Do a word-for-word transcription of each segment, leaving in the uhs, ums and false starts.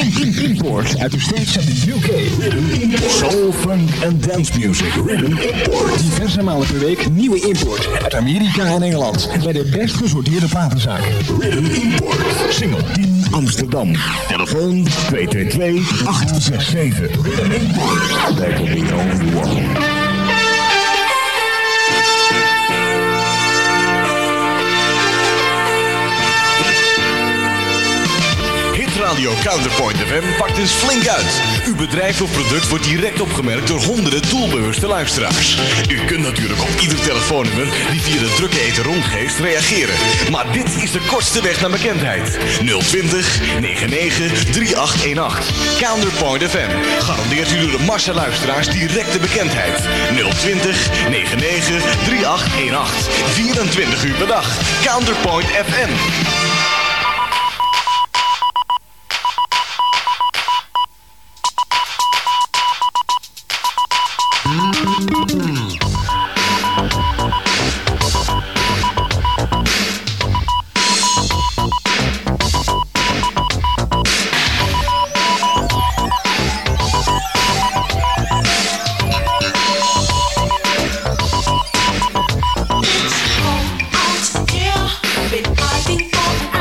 Import uit de States en de U K. Soul, funk en dance music. Rhythm Import. Diverse malen per week nieuwe import uit Amerika en Engeland. Bij de best gesorteerde platenzaken. Rhythm Import. Single tien Amsterdam. Telefoon twee twee twee acht zes zeven. Rhythm Import. That will be only one. Radio Counterpoint F M pakt eens flink uit. Uw bedrijf of product wordt direct opgemerkt door honderden doelbewuste luisteraars. U kunt natuurlijk op ieder telefoonnummer die via de drukke ether rondgeeft reageren. Maar dit is de kortste weg naar bekendheid. nul twintig negenennegentig drieëntachtig eenentachtig. Counterpoint F M garandeert u door de massa luisteraars directe bekendheid. nul twintig negenennegentig drieëntachtig eenentachtig. vierentwintig uur per dag. Counterpoint F M. Out, yeah, been fighting for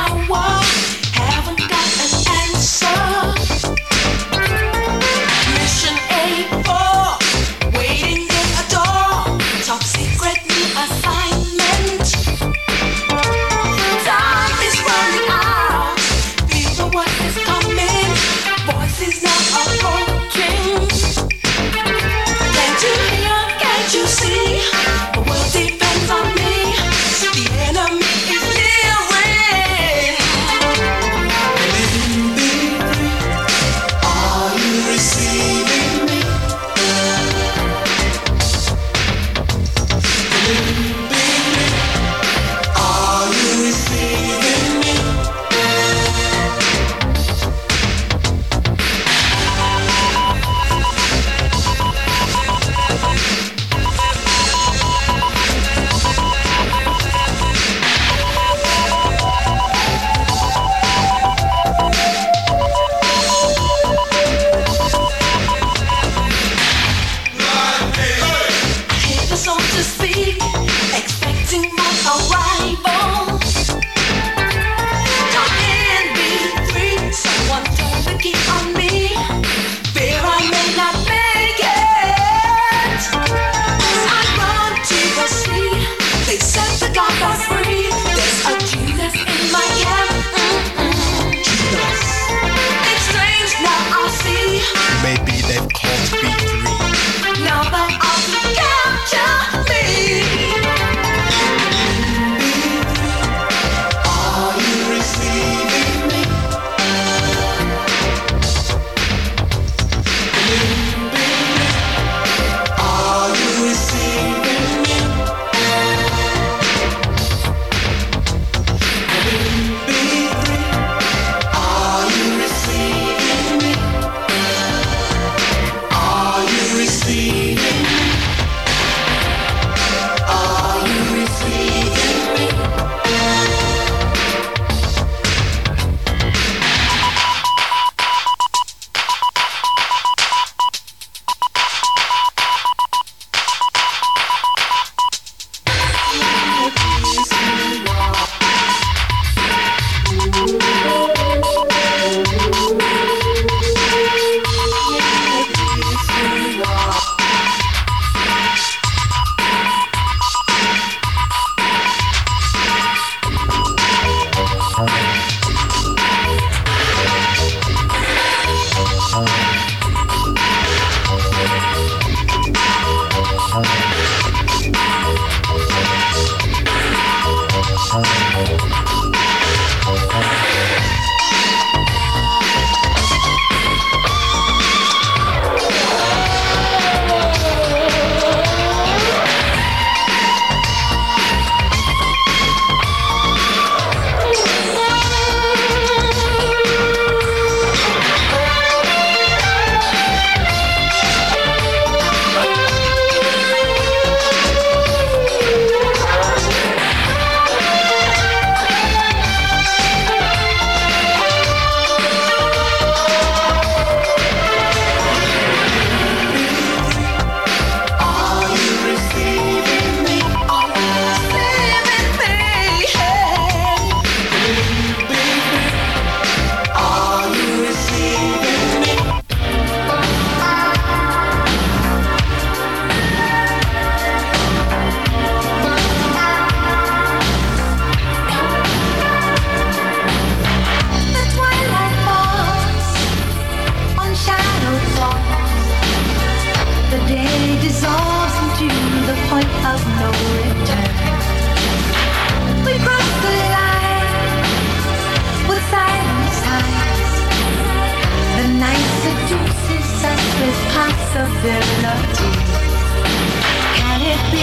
possibility. Can it be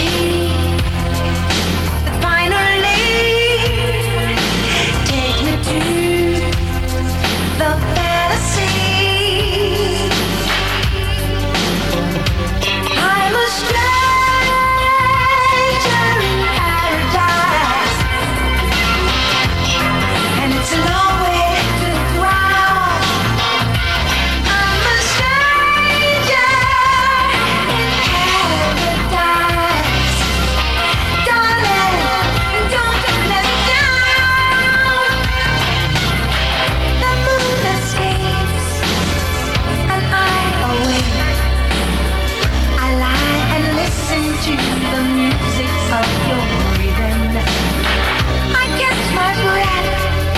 that finally take me to the fantasy? I'm a stranger in paradise, and it's a long way to the ground. I'm a stranger in paradise, darling, don't let me down. The moon escapes, and I awake. I lie and listen to the music of your breathing. I catch my breath,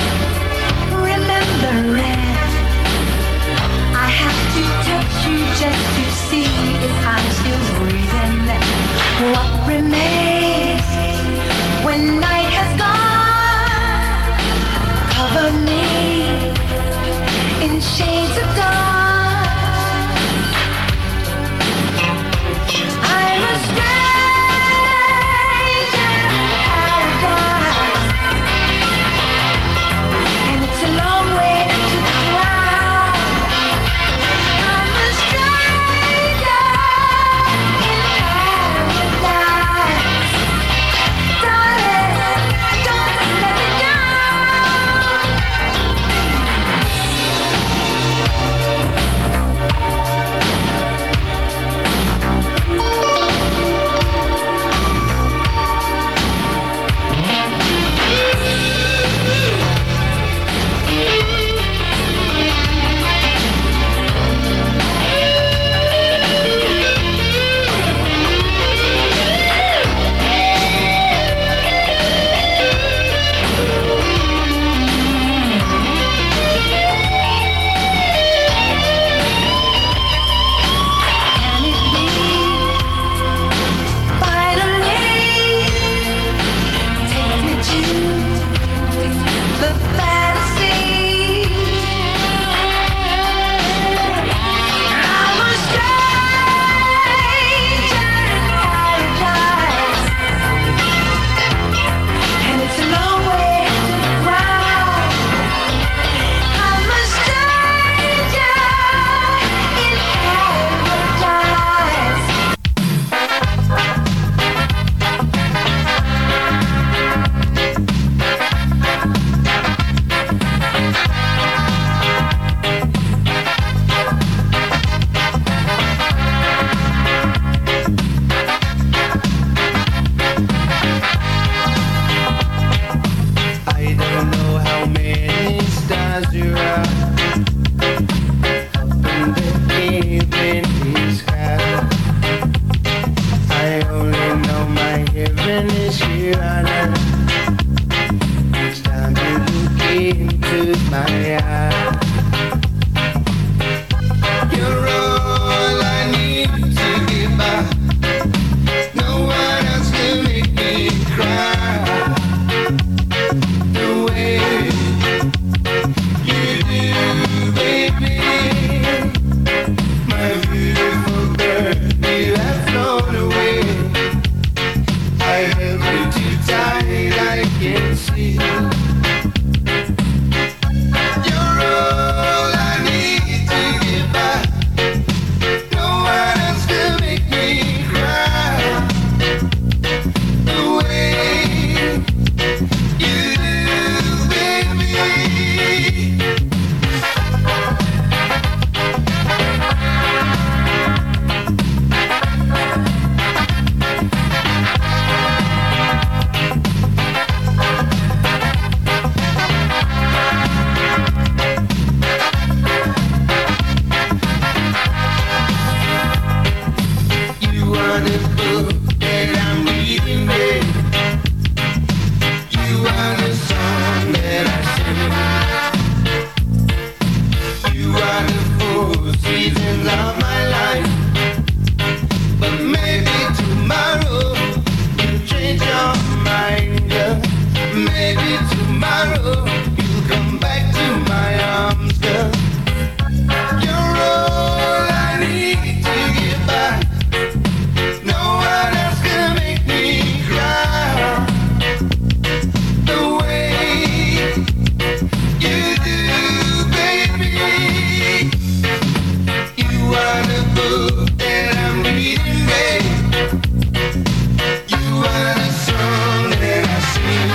remembering I have to touch you just to see if I'm still breathing. What remains when night has gone? Cover me in shades of dawn. I'm a stranger in paradise, and it's a long way to the ground. I'm a stranger in paradise, darling, don't let me down. book that I'm reading, babe. You are the song that I sing.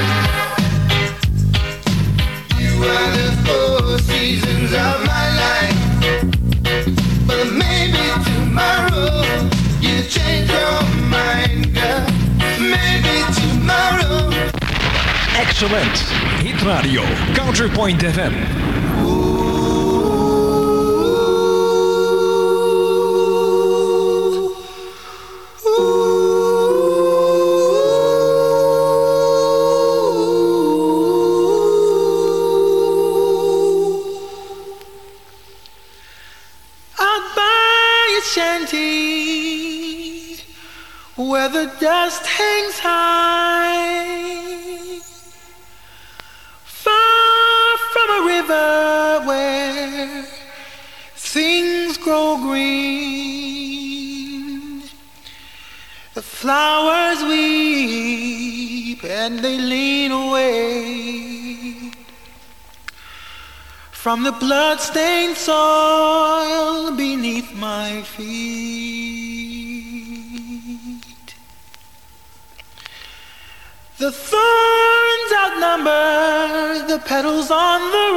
You are the four seasons of my life. But maybe tomorrow you change your mind, girl. Maybe tomorrow. Excellent. Hit Radio. Counterpoint F M. Where the dust hangs high, far from a river where things grow green. The flowers weep and they lean away from the blood-stained soil beneath my feet. The thorns outnumber the petals on the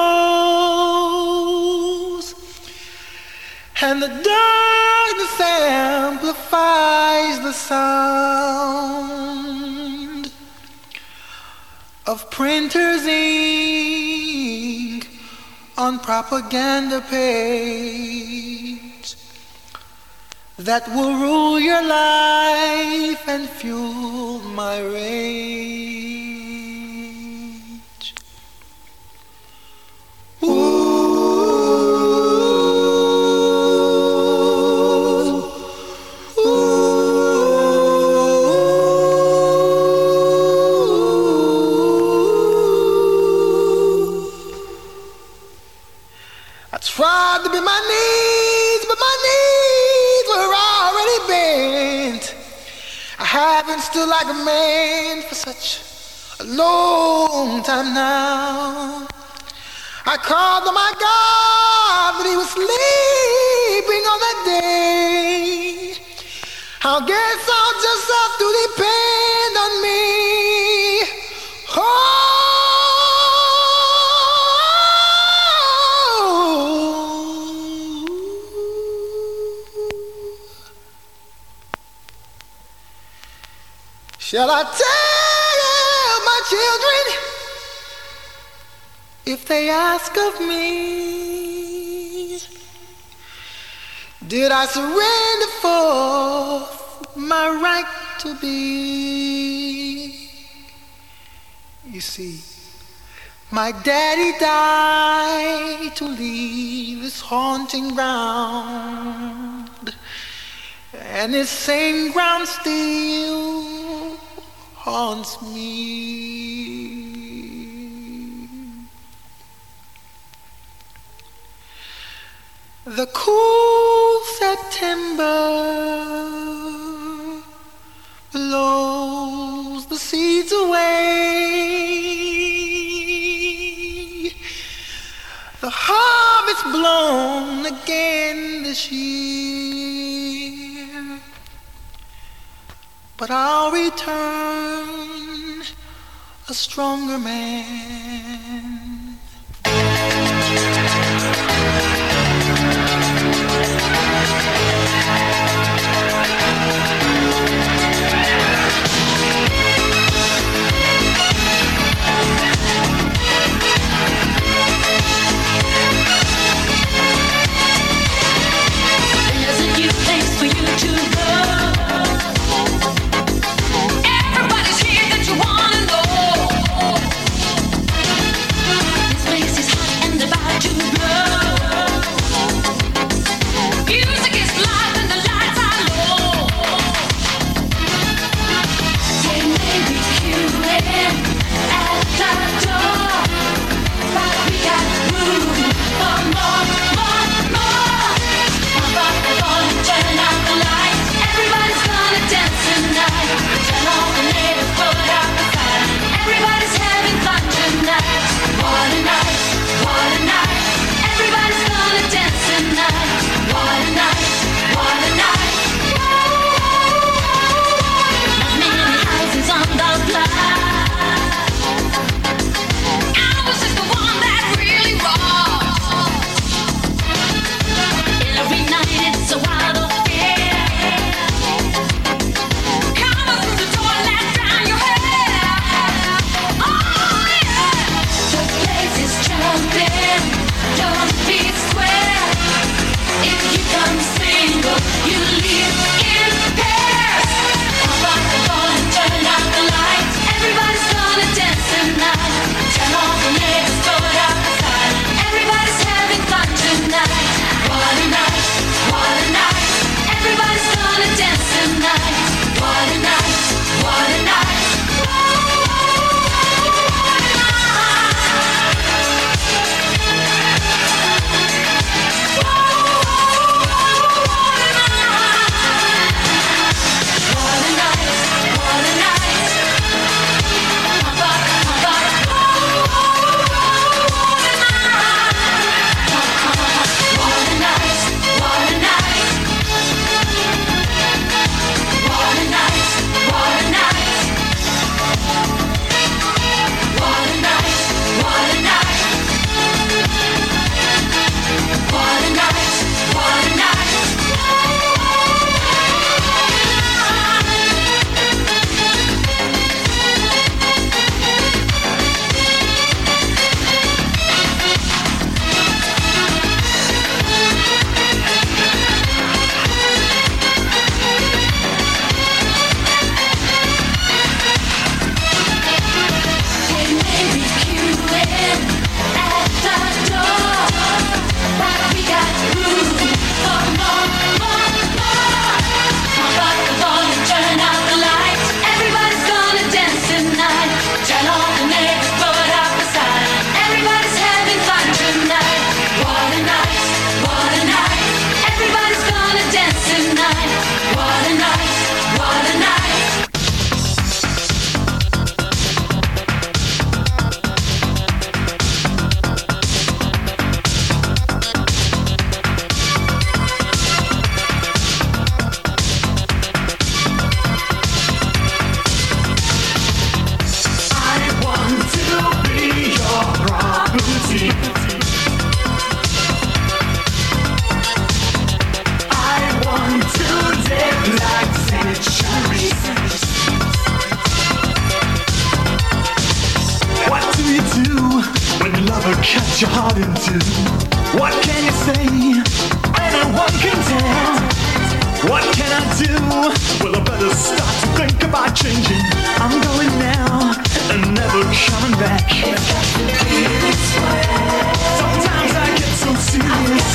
rose, and the darkness amplifies the sound of printers' ink on propaganda page that will rule your life and fuel my rage. Ooh. I tried to bend my knees, but my knees were already bent. I haven't stood like a man for such a long time now. I called on my God, but he was sleeping on that day. I guess I'll just have to depend on me. Oh. Shall I tell my children if they ask of me? Did I surrender for my right to be? You see, my daddy died to leave this haunting ground, and this same ground still haunts me. The cool September blows the seeds away. The harvest blown again this year, but I'll return a stronger man. There's a new place for you to go. Everybody's here that you wanna know. This place is hot and about to blow. your heart in two. What can you say? Anyone can tell. What can I do? Well, I better start to think about changing. I'm going now and never coming back. Sometimes I get so serious.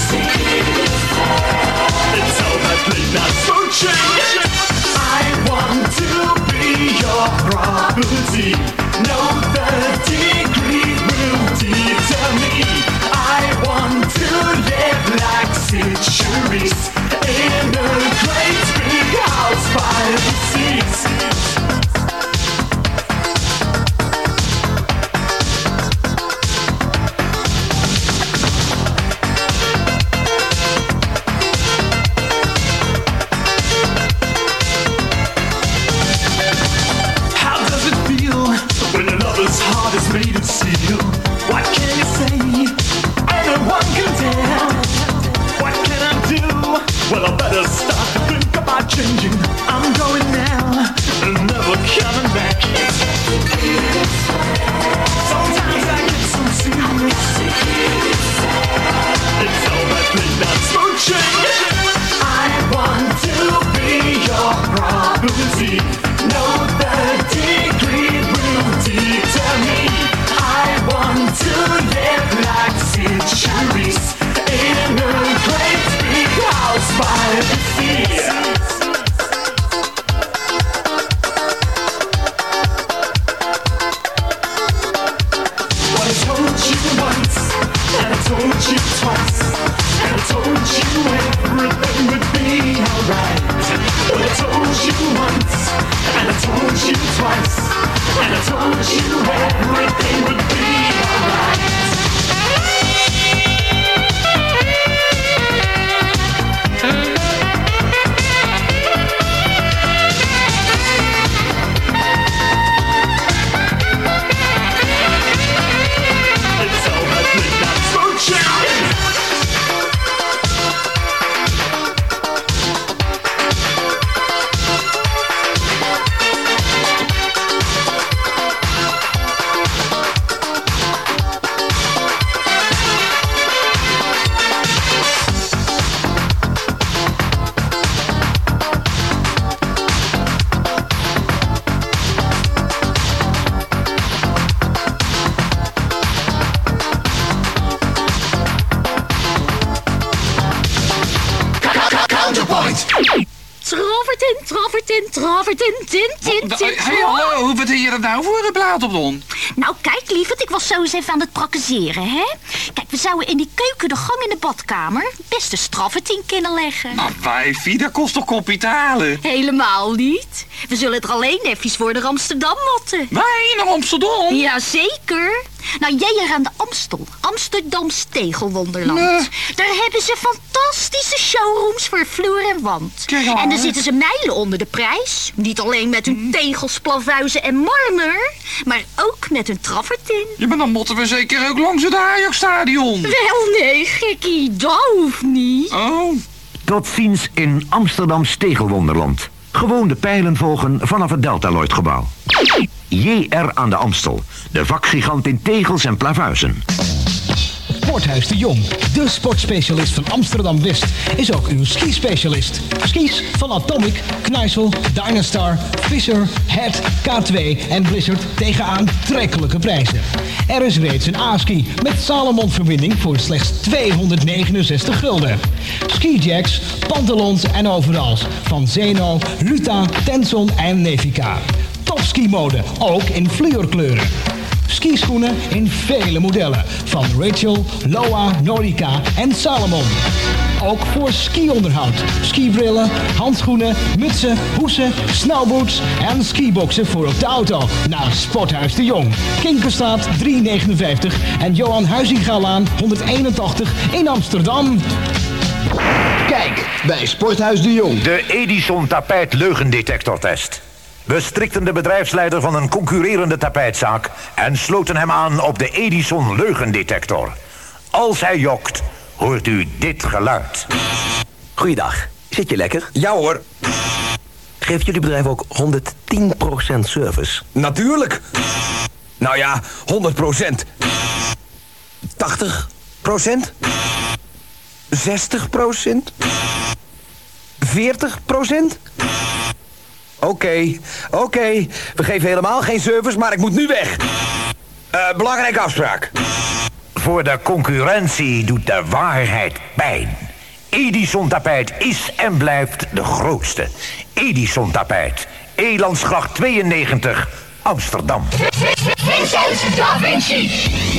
It's all that late night smooching. I want to be your property. No third degree will deter me. I want to live like centuries in a great big house by the seas. How does it feel when your lover's heart is made of steel? What can you say? Anyone can tell. What can I do? Well, I better start to think about changing. I'm going now and never coming back. Sometimes I get so serious. It's all that late night smooching. I want to be your property. No third degree will deter me. I want to live like centuries in a great big house by the sea. What I told you once, and I told you twice, and I told you everything would be alright. What I told you once, and I told you twice, and I told you everything would be alright. Travertin, travertin, travertin, tin, tin, tin. Hey, hallo, wat heb je er nou voor een plaat op don? Nou, kijk, lieverd, ik was zo eens even aan het prakkezeren, hè? Kijk, we zouden in die keuken, de gang in de badkamer best een stravertin kunnen leggen. Nou, wijfie, dat kost toch kapitalen? Helemaal niet. We zullen er alleen even voor naar Amsterdam motten. Wij naar Amsterdam? Jazeker. Nou, jij er aan de Amstel. Amsterdams tegelwonderland. Nee. Daar hebben ze fantastische showrooms voor vloer en wand. Ja. En dan zitten ze mijlen onder de prijs. Niet alleen met hun tegels, plavuizen en marmer, maar ook met hun travertin. Ja, maar dan moeten we zeker ook langs het Ajax-stadion. Wel nee, gekkie, dat hoeft niet. Oh. Tot ziens in Amsterdams tegelwonderland. Gewoon de pijlen volgen vanaf het Deltaloid-gebouw. J R aan de Amstel. De vakgigant in tegels en plavuizen. Sporthuis de Jong, de sportspecialist van Amsterdam-West, is ook uw skispecialist. Skis van Atomic, Kneissel, Dynastar, Fisher, Head, K twee en Blizzard tegen aantrekkelijke prijzen. Er is reeds een A-ski met Salomon-verbinding voor slechts tweehonderdnegenenzestig gulden. Skijacks, pantalons en overals van Zeno, Luta, Tenson en Nevica. Topski-mode, ook in fluorkleuren. Skischoenen in vele modellen van Rachel, Loa, Nordica en Salomon. Ook voor skionderhoud, skibrillen, handschoenen, mutsen, hoesen, snowboots en skiboxen voor op de auto. Naar Sporthuis de Jong, Kinkerstraat driehonderdnegenenvijftig en Johan Huizingalaan honderdeenentachtig in Amsterdam. Kijk, bij Sporthuis de Jong. De Edison tapijt leugendetectortest. We strikten de bedrijfsleider van een concurrerende tapijtzaak en sloten hem aan op de Edison leugendetector. Als hij jokt, hoort u dit geluid. Goeiedag, zit je lekker? Ja hoor. Geeft jullie bedrijf ook honderdtien procent service? Natuurlijk. Nou ja, honderd procent. tachtig procent? zestig procent? veertig procent? Oké, okay, oké. Okay. We geven helemaal geen service, maar ik moet nu weg. Uh, belangrijke afspraak. Voor de concurrentie doet de waarheid pijn. Edison Tapijt is en blijft de grootste. Edison Tapijt. Elandsgracht tweeënnegentig, Amsterdam. Vincent Da Vinci.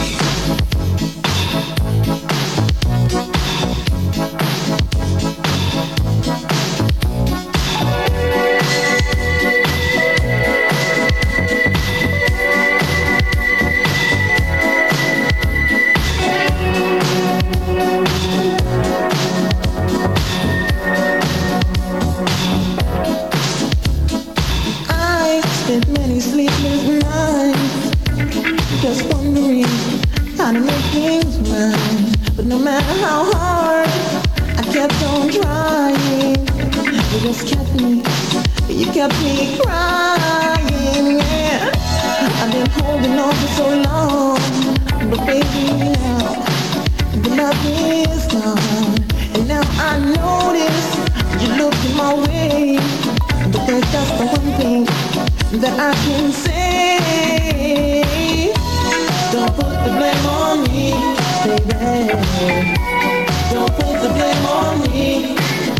Sleepless nights, just wondering how to make things right. But no matter how hard I kept on trying, you just kept me, you kept me crying. Yeah, I've been holding on for so long, but baby now the love is gone, and now I notice you looking my way. But there's just the one thing that I can say. Don't put the blame on me, baby. Don't put the blame on me.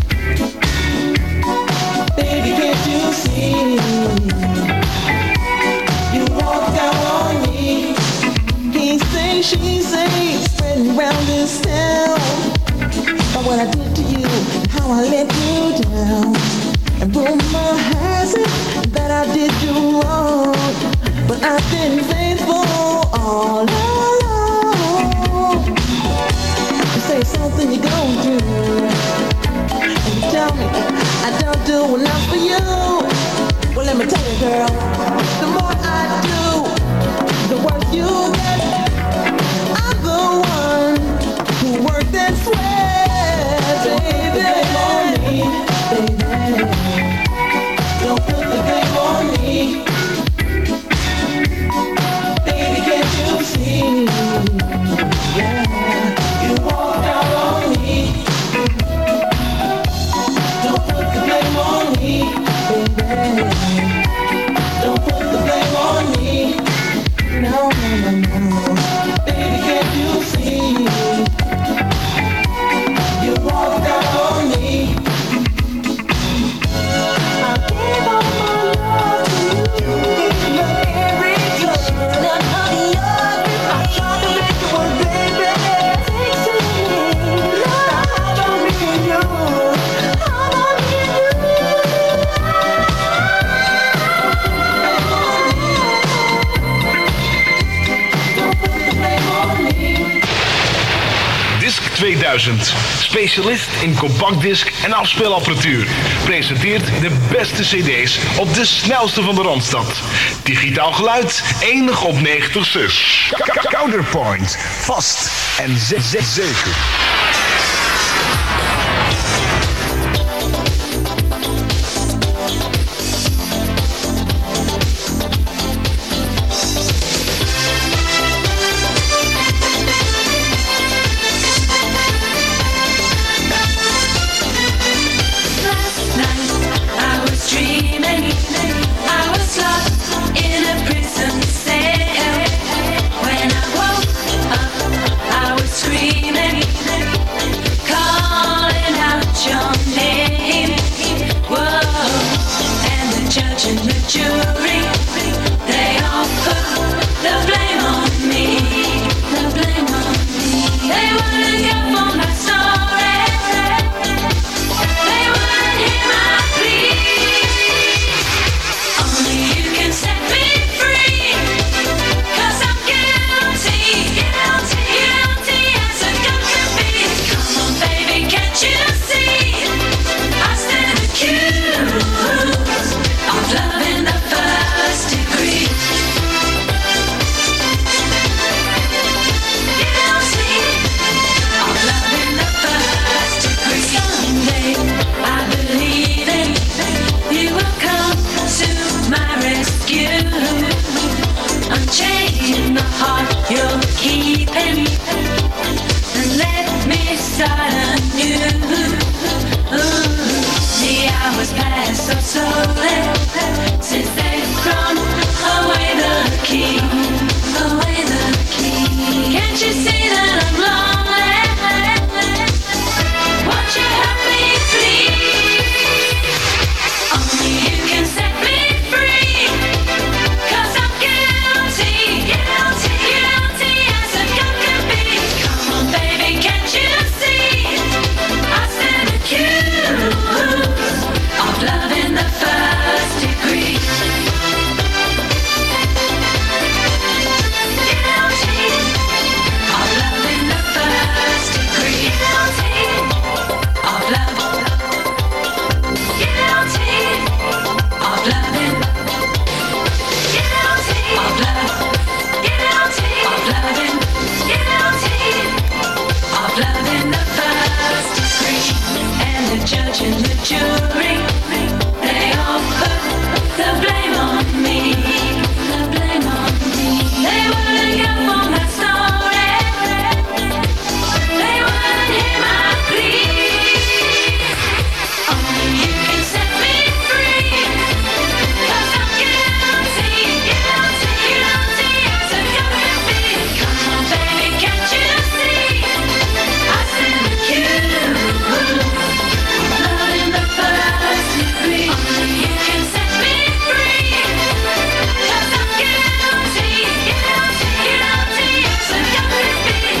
Baby, can't you see? You walked out on me. He say, she say, spreading around this town about what I did to you and how I let you down. And rumor has it that I did you wrong, but I've been faithful all along. You say something you're going through, and you tell me I don't do enough for you. Well, let me tell you, girl, the more I do, the worse you get. I'm the one who worked and sweat, baby. On me, baby. Don't put the blame on me. Baby, can't you see? Yeah, you walked out on me. Don't put the blame on me, baby. Don't put the blame on me. No, no, no, no. Baby, can't you see? You walked out on me. tweeduizend. Specialist in compactdisc en afspeelapparatuur. Presenteert de beste cd's op de snelste van de Randstad. Digitaal geluid, enig op negentig zus. Counterpoint. Vast en zeker. When I woke up, I was screaming. judge and the jury, they all put the blame on me. The blame on me. They wouldn't go for my story. They wouldn't hear my plea. Only you can set me free. 'Cause I'm guilty, guilty, guilty as a guilty bee. Come on, baby, can't you see? I stand accused, love in the first degree. Only you can set me free. 'Cause I'm guilty, guilty, guilty as a guilty bee.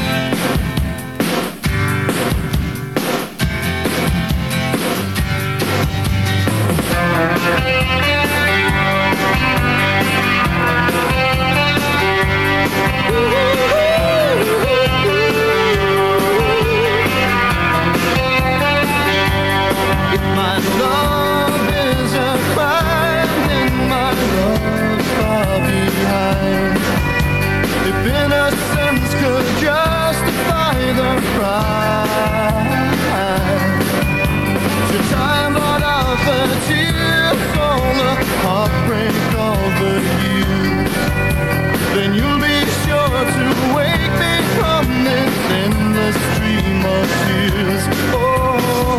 If my love is a crime, then my love's far behind. If innocence could justify the crime, should time blot out the tears, all the heartbreak, all the years, then you'll be sure to wake me from this endless stream of tears. Oh,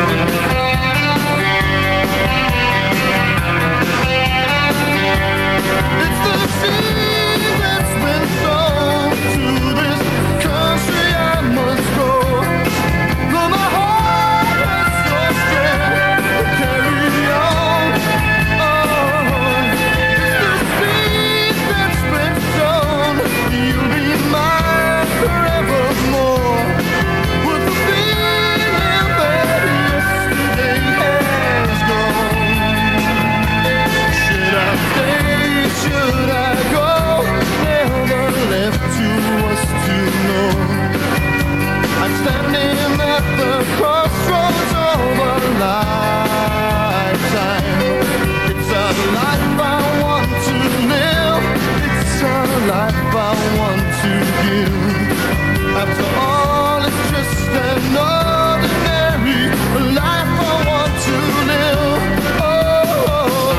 it's the seed that's been sown to this country I must go. Though my heart has no strength to carry on. Oh, it's the seed that's been sown. You'll be mine forevermore. With the feeling that yesterday has gone. Should I stay? Should I go? Never left to us to know. I'm standing at the crossroads of a lifetime. It's a life I want to live. It's a life I want to give. After all, it's just an ordinary life I want to live. Oh,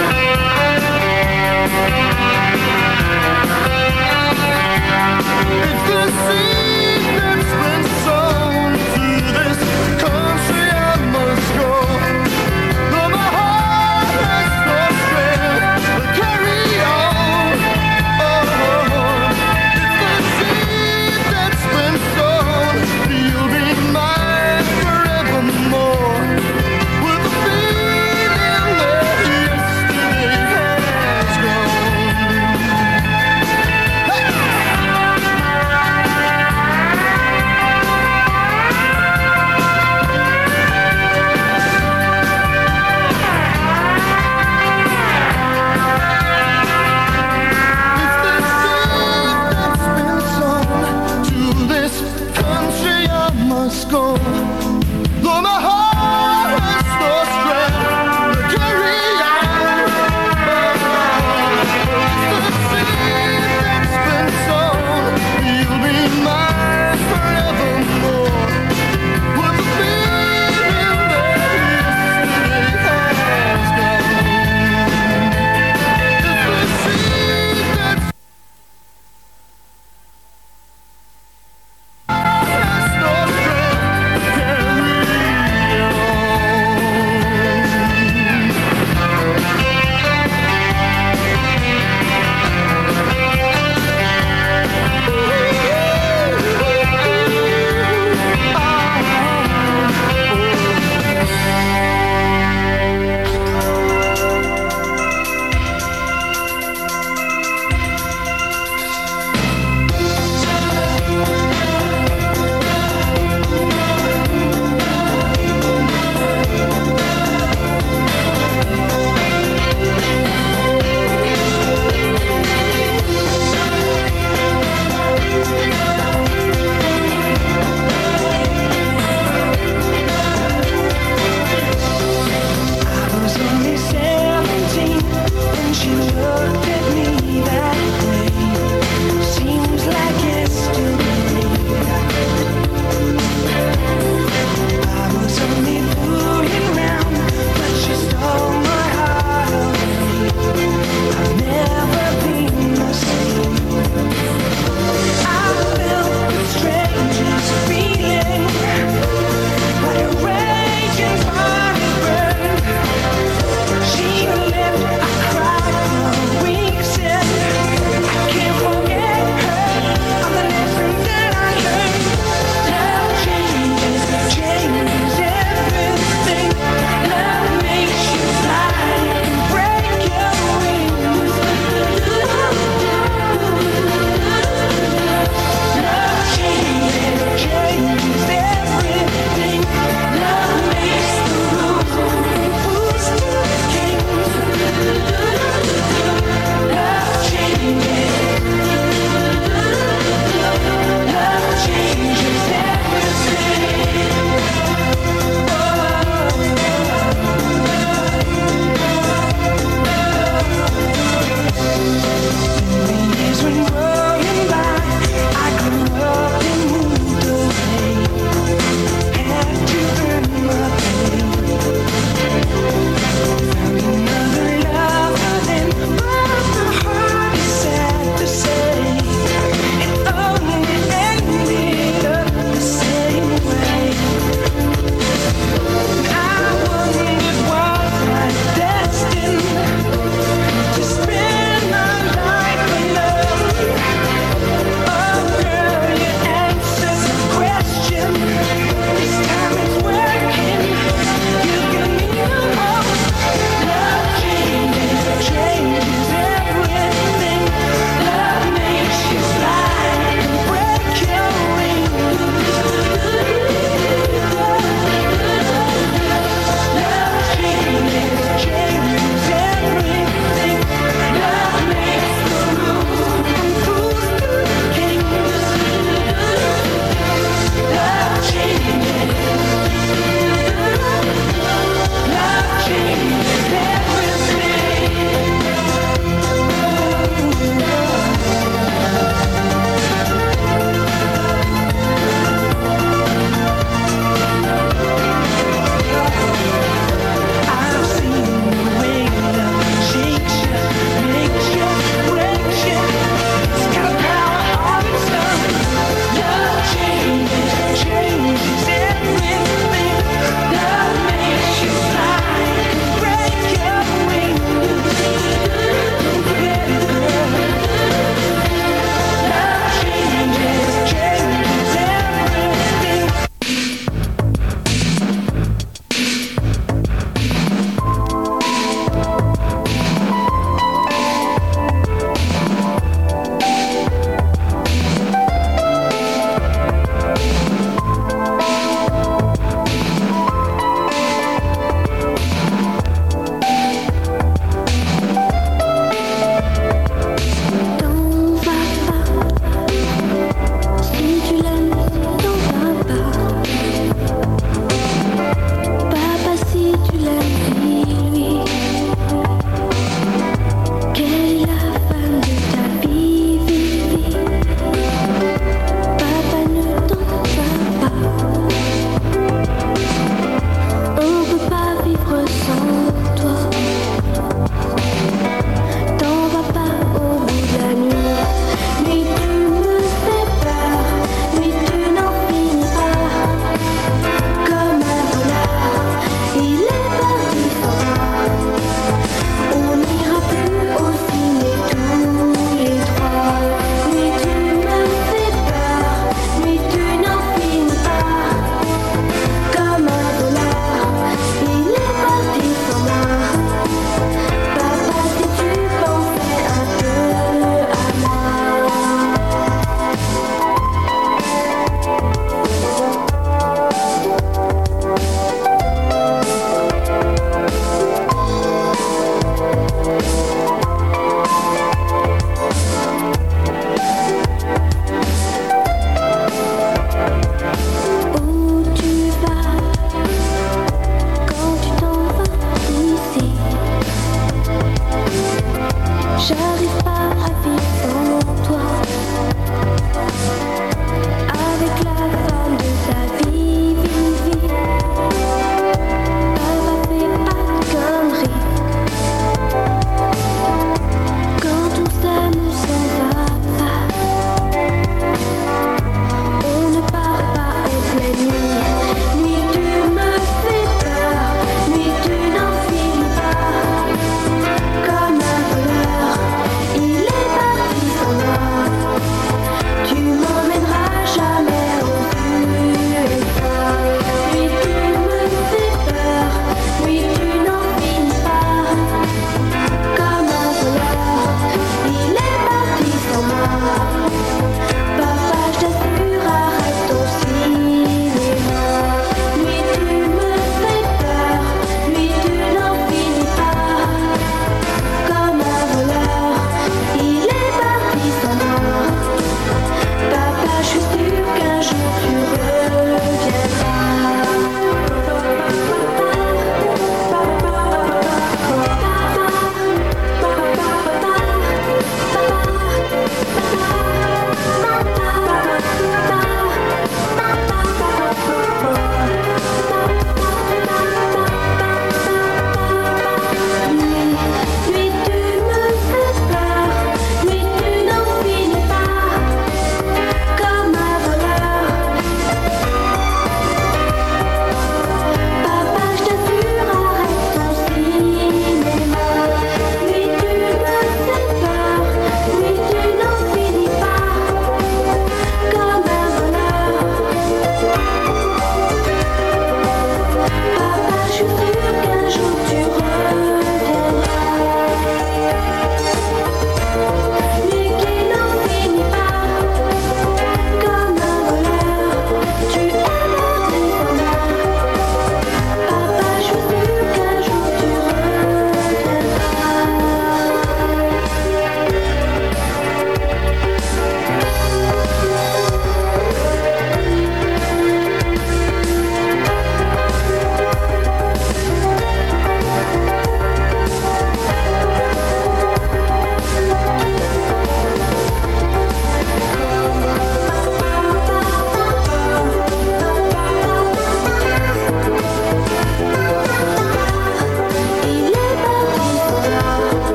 it's the seed that's been sown to this country I must go. Though my heart has no strength to carry on. Oh, it's the seed that's been sown. You'll be mine forevermore. With the feeling that yesterday has gone. It's the seed that's been sown to this country I must go. Though my heart has no strength to carry on. It's the seed that's been sown. You'll be mine forevermore. With the feeling that yesterday has gone. It's the seed that's has no strength to carry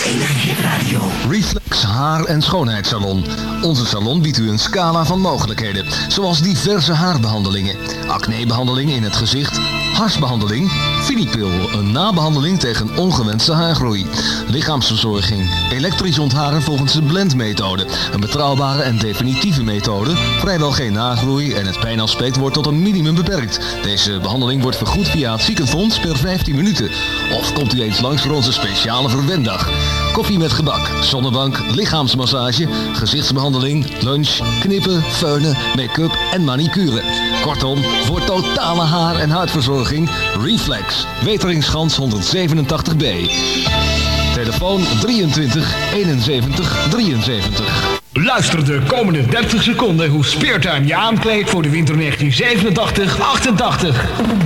Energieradio. Reflex Haar- en Schoonheidssalon. Onze salon biedt u een scala van mogelijkheden, zoals diverse haarbehandelingen, acnebehandeling in het gezicht, harsbehandeling, Finipil, een nabehandeling tegen ongewenste haargroei, lichaamsverzorging, elektrisch ontharen volgens de blendmethode, een betrouwbare en definitieve methode, vrijwel geen nagroei en het pijnaspect wordt tot een minimum beperkt. Deze behandeling wordt vergoed via het ziekenfonds per vijftien minuten. Of komt u eens langs voor onze speciale verwendag. Koffie met gebak, zonnebank, lichaamsmassage, gezichtsbehandeling, lunch, knippen, feunen, make-up en manicure. Kortom, voor totale haar- en huidverzorging, Reflex, Weteringschans honderdzevenentachtig B. Telefoon drieëntwintig eenenzeventig drieënzeventig. Luister de komende dertig seconden hoe Speartime je aankleedt voor de winter negentien zevenentachtig achtentachtig.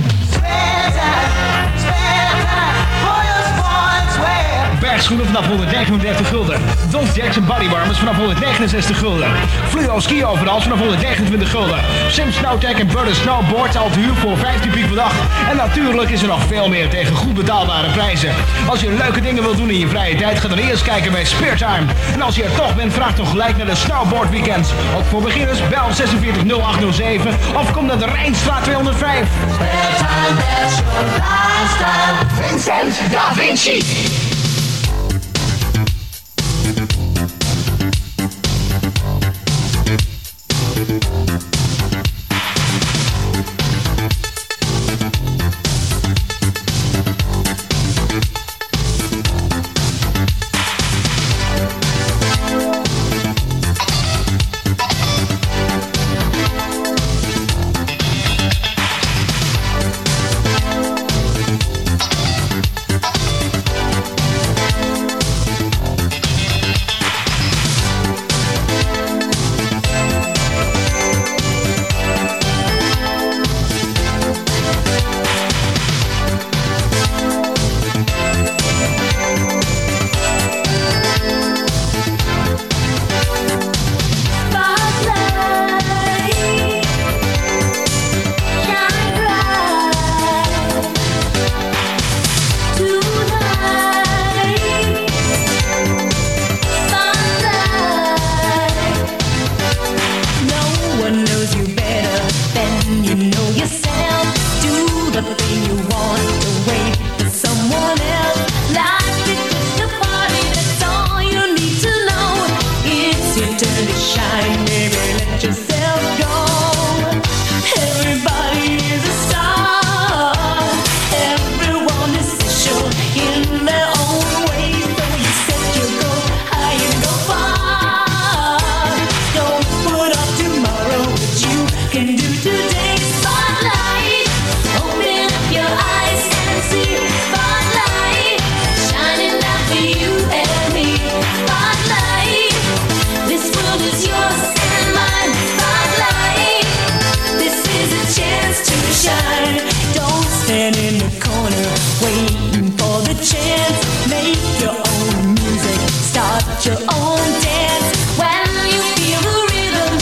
Bergschoenen vanaf honderdnegenendertig gulden. Dolph Jackson bodywarmers vanaf honderdnegenenzestig gulden. Fluo ski overals vanaf honderdnegenentwintig gulden. Sim Snowtech en Burden Snowboards al te huur voor vijftien piek per dag. En natuurlijk is er nog veel meer tegen goed betaalbare prijzen. Als je leuke dingen wilt doen in je vrije tijd, ga dan eerst kijken bij Speartime. En als je er toch bent, vraag toch gelijk naar de Snowboard Weekends. Ook voor beginners, bel zesenveertig nul acht nul zeven of kom naar de Rijnstraat tweehonderdvijf. Speartime, that's your lifestyle. Vincent Da Vinci.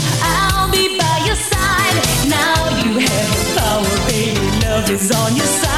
Is on your side.